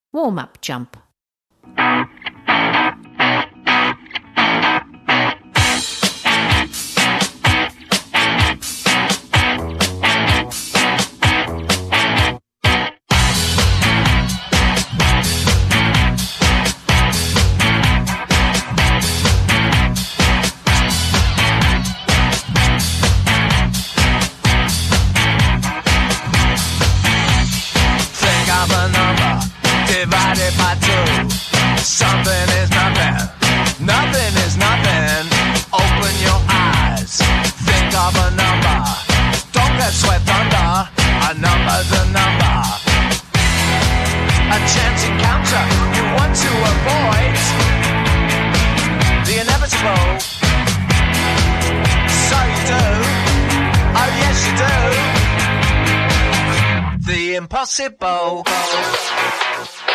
Warm-up jump. Divided by two. Something is nothing. Nothing is nothing. Open your eyes. Think of a number. Don't get swept under. A number's a number. A chance encounter you want to avoid. The inevitable. So you do. Oh yes you do. The impossible.